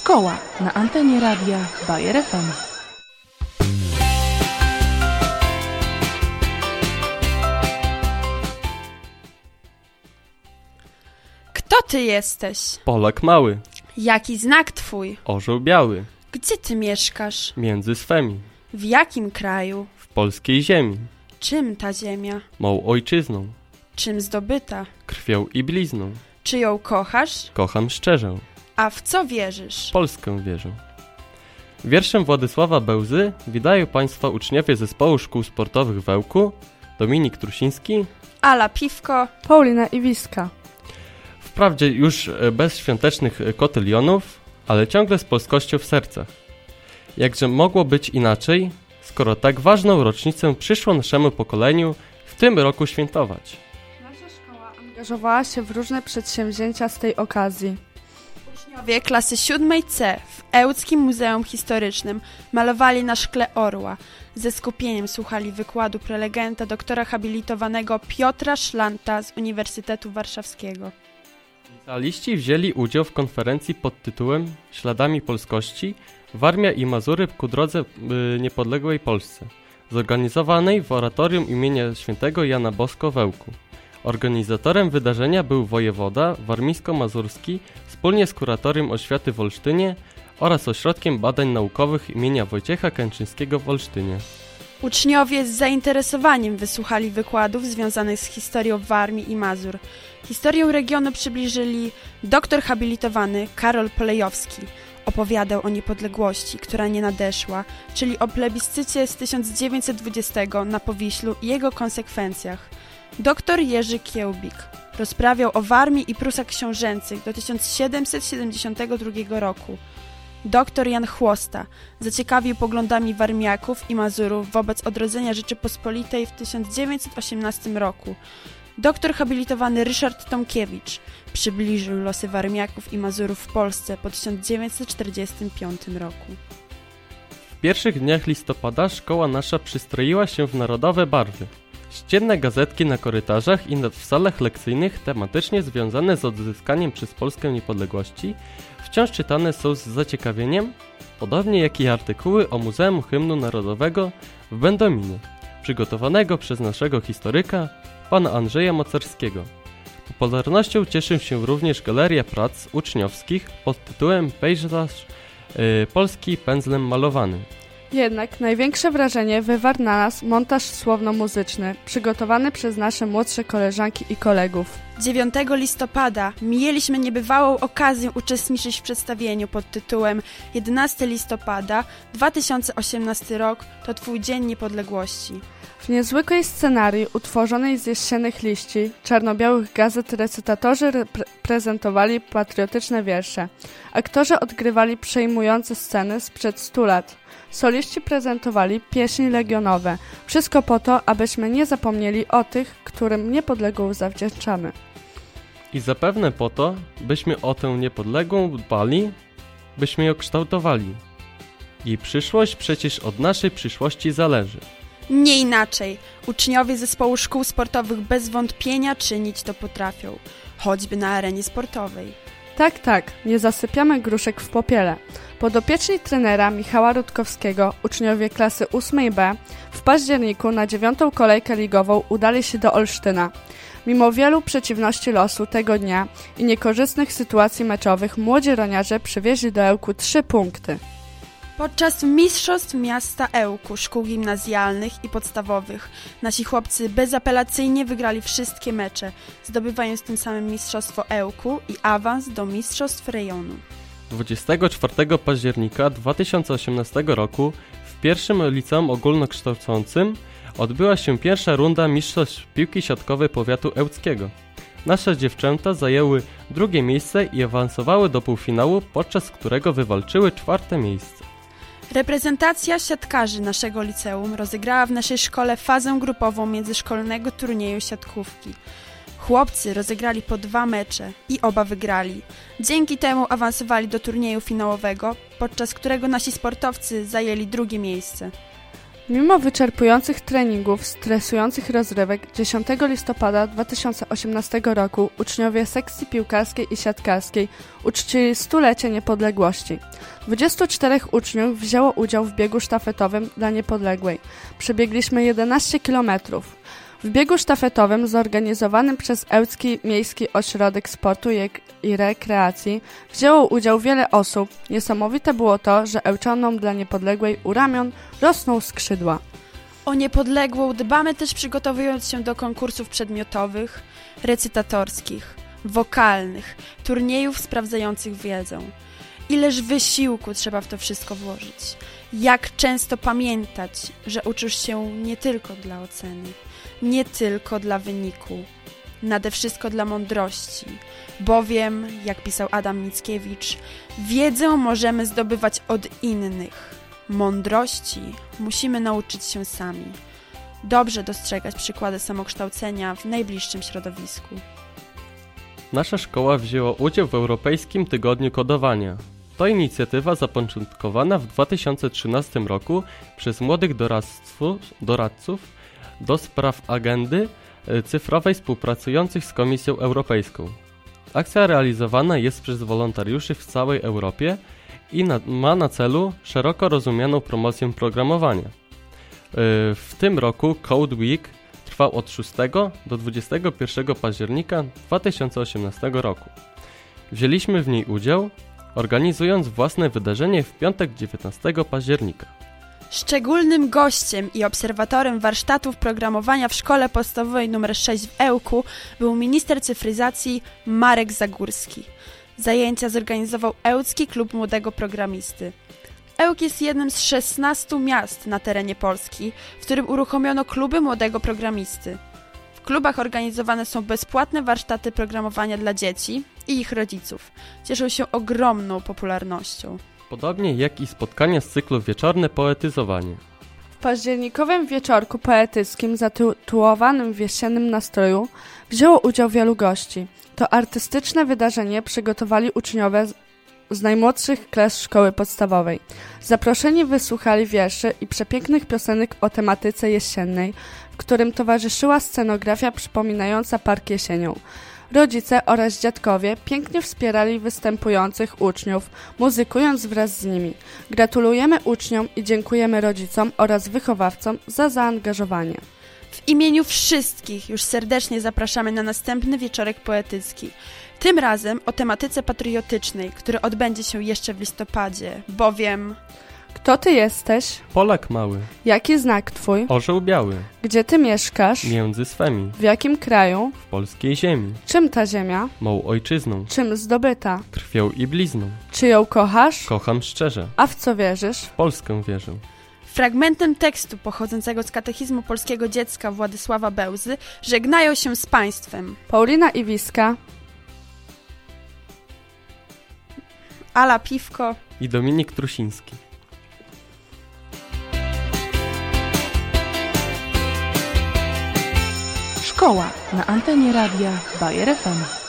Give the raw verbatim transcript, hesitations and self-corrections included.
Szkoła na antenie radia Bayer F M. Kto ty jesteś? Polak mały. Jaki znak twój? Orzeł biały. Gdzie ty mieszkasz? Między swemi. W jakim kraju? W polskiej ziemi. Czym ta ziemia? Mą ojczyzną. Czym zdobyta? Krwią i blizną. Czy ją kochasz? Kocham szczerze. A w co wierzysz? W Polskę wierzę. Wierszem Władysława Bełzy witają Państwa uczniowie Zespołu Szkół Sportowych w Ełku, Dominik Trusiński, Ala Piwko, Paulina Iwiska. Wprawdzie już bez świątecznych kotylionów, ale ciągle z polskością w sercach. Jakże mogło być inaczej, skoro tak ważną rocznicę przyszło naszemu pokoleniu w tym roku świętować. Nasza szkoła angażowała się w różne przedsięwzięcia z tej okazji. Uczniowie klasy siódmej C w Ełckim Muzeum Historycznym malowali na szkle orła. Ze skupieniem słuchali wykładu prelegenta doktora habilitowanego Piotra Szlanta z Uniwersytetu Warszawskiego. Licealiści wzięli udział w konferencji pod tytułem Śladami Polskości – Warmia i Mazury ku drodze y, niepodległej Polsce, zorganizowanej w oratorium imienia świętego Jana Bosko w Ełku. Organizatorem wydarzenia był wojewoda warmińsko-mazurski wspólnie z Kuratorium Oświaty w Olsztynie oraz Ośrodkiem Badań Naukowych imienia Wojciecha Kętrzyńskiego w Olsztynie. Uczniowie z zainteresowaniem wysłuchali wykładów związanych z historią Warmii i Mazur. Historię regionu przybliżyli doktor habilitowany Karol Polejowski. Opowiadał o niepodległości, która nie nadeszła, czyli o plebiscycie z tysiąc dziewięćset dwudziestego na Powiślu i jego konsekwencjach. Doktor Jerzy Kiełbik rozprawiał o Warmii i Prusach Książęcych do tysiąc siedemset siedemdziesiątego drugiego roku. Doktor Jan Chłosta zaciekawił poglądami Warmiaków i Mazurów wobec odrodzenia Rzeczypospolitej w tysiąc dziewięćset osiemnastym roku. Doktor habilitowany Ryszard Tomkiewicz przybliżył losy Warmiaków i Mazurów w Polsce po tysiąc dziewięćset czterdziestym piątym roku. W pierwszych dniach listopada szkoła nasza przystroiła się w narodowe barwy. Ścienne gazetki na korytarzach i w salach lekcyjnych tematycznie związane z odzyskaniem przez Polskę niepodległości wciąż czytane są z zaciekawieniem, podobnie jak i artykuły o Muzeum Hymnu Narodowego w Będominie, przygotowanego przez naszego historyka, pana Andrzeja Mocarskiego. Popularnością cieszy się również galeria prac uczniowskich pod tytułem Pejzaż yy, Polski pędzlem malowany. Jednak największe wrażenie wywarł na nas montaż słowno-muzyczny, przygotowany przez nasze młodsze koleżanki i kolegów. dziewiątego listopada mieliśmy niebywałą okazję uczestniczyć w przedstawieniu pod tytułem jedenastego listopada dwa tysiące osiemnasty rok to Twój Dzień Niepodległości. W niezwykłej scenarii utworzonej z jesiennych liści, czarno-białych gazet recytatorzy repre- prezentowali patriotyczne wiersze. Aktorzy odgrywali przejmujące sceny sprzed stu lat. Soliści prezentowali pieśni legionowe. Wszystko po to, abyśmy nie zapomnieli o tych, którym niepodległą zawdzięczamy. I zapewne po to, byśmy o tę niepodległą dbali, byśmy ją kształtowali. Jej przyszłość przecież od naszej przyszłości zależy. Nie inaczej. Uczniowie Zespołu Szkół Sportowych bez wątpienia czynić to potrafią, choćby na arenie sportowej. Tak, tak, nie zasypiamy gruszek w popiele. Podopieczni trenera Michała Rutkowskiego, uczniowie klasy ósmej B, w październiku na dziewiątą kolejkę ligową udali się do Olsztyna. Mimo wielu przeciwności losu tego dnia i niekorzystnych sytuacji meczowych, młodzi roniarze przywieźli do Ełku trzy punkty. Podczas mistrzostw miasta Ełku, szkół gimnazjalnych i podstawowych, nasi chłopcy bezapelacyjnie wygrali wszystkie mecze, zdobywając tym samym mistrzostwo Ełku i awans do mistrzostw rejonu. dwudziestego czwartego października dwa tysiące osiemnastego roku w pierwszym liceum ogólnokształcącym odbyła się pierwsza runda mistrzostw piłki siatkowej powiatu ełckiego. Nasze dziewczęta zajęły drugie miejsce i awansowały do półfinału, podczas którego wywalczyły czwarte miejsce. Reprezentacja siatkarzy naszego liceum rozegrała w naszej szkole fazę grupową międzyszkolnego turnieju siatkówki. Chłopcy rozegrali po dwa mecze i oba wygrali. Dzięki temu awansowali do turnieju finałowego, podczas którego nasi sportowcy zajęli drugie miejsce. Mimo wyczerpujących treningów, stresujących rozrywek, dziesiątego listopada dwa tysiące osiemnastego roku uczniowie sekcji piłkarskiej i siatkarskiej uczcili stulecie niepodległości. dwudziestu czterech uczniów wzięło udział w biegu sztafetowym dla niepodległej. Przebiegliśmy jedenaście kilometrów. W biegu sztafetowym zorganizowanym przez Ełcki Miejski Ośrodek Sportu i Rekreacji wzięło udział wiele osób. Niesamowite było to, że Ełczanom dla niepodległej u ramion rosną skrzydła. O niepodległą dbamy też przygotowując się do konkursów przedmiotowych, recytatorskich, wokalnych, turniejów sprawdzających wiedzę. Ileż wysiłku trzeba w to wszystko włożyć. Jak często pamiętać, że uczysz się nie tylko dla oceny, nie tylko dla wyniku, nade wszystko dla mądrości, bowiem, jak pisał Adam Mickiewicz, wiedzę możemy zdobywać od innych, mądrości musimy nauczyć się sami. Dobrze dostrzegać przykłady samokształcenia w najbliższym środowisku. Nasza szkoła wzięła udział w Europejskim Tygodniu Kodowania. To inicjatywa zapoczątkowana w dwa tysiące trzynastym roku przez młodych doradców, doradców do spraw agendy cyfrowej współpracujących z Komisją Europejską. Akcja realizowana jest przez wolontariuszy w całej Europie i na, ma na celu szeroko rozumianą promocję programowania. W tym roku Code Week trwał od szóstego do dwudziestego pierwszego października dwa tysiące osiemnastego roku. Wzięliśmy w niej udział, organizując własne wydarzenie w piątek dziewiętnastego października. Szczególnym gościem i obserwatorem warsztatów programowania w Szkole Podstawowej nr sześć w Ełku był minister cyfryzacji Marek Zagórski. Zajęcia zorganizował Ełcki Klub Młodego Programisty. Ełk jest jednym z szesnastu miast na terenie Polski, w którym uruchomiono kluby młodego programisty. W klubach organizowane są bezpłatne warsztaty programowania dla dzieci i ich rodziców. Cieszą się ogromną popularnością. Podobnie jak i spotkania z cyklu Wieczorne Poetyzowanie. W październikowym wieczorku poetyckim zatytułowanym w jesiennym nastroju wzięło udział wielu gości. To artystyczne wydarzenie przygotowali uczniowie z najmłodszych klas szkoły podstawowej. Zaproszeni wysłuchali wierszy i przepięknych piosenek o tematyce jesiennej, w którym towarzyszyła scenografia przypominająca park jesienią. Rodzice oraz dziadkowie pięknie wspierali występujących uczniów, muzykując wraz z nimi. Gratulujemy uczniom i dziękujemy rodzicom oraz wychowawcom za zaangażowanie. W imieniu wszystkich już serdecznie zapraszamy na następny wieczorek poetycki. Tym razem o tematyce patriotycznej, który odbędzie się jeszcze w listopadzie, bowiem... Kto ty jesteś? Polak mały. Jaki znak twój? Orzeł biały. Gdzie ty mieszkasz? Między swemi. W jakim kraju? W polskiej ziemi. Czym ta ziemia? Mą ojczyzną. Czym zdobyta? Krwią i blizną. Czy ją kochasz? Kocham szczerze. A w co wierzysz? W Polskę wierzę. Fragmentem tekstu pochodzącego z Katechizmu Polskiego Dziecka Władysława Bełzy żegnają się z państwem Paulina Iwiska, Ala Piwko i Dominik Trusiński. Szkoła na antenie radia Bayer F M.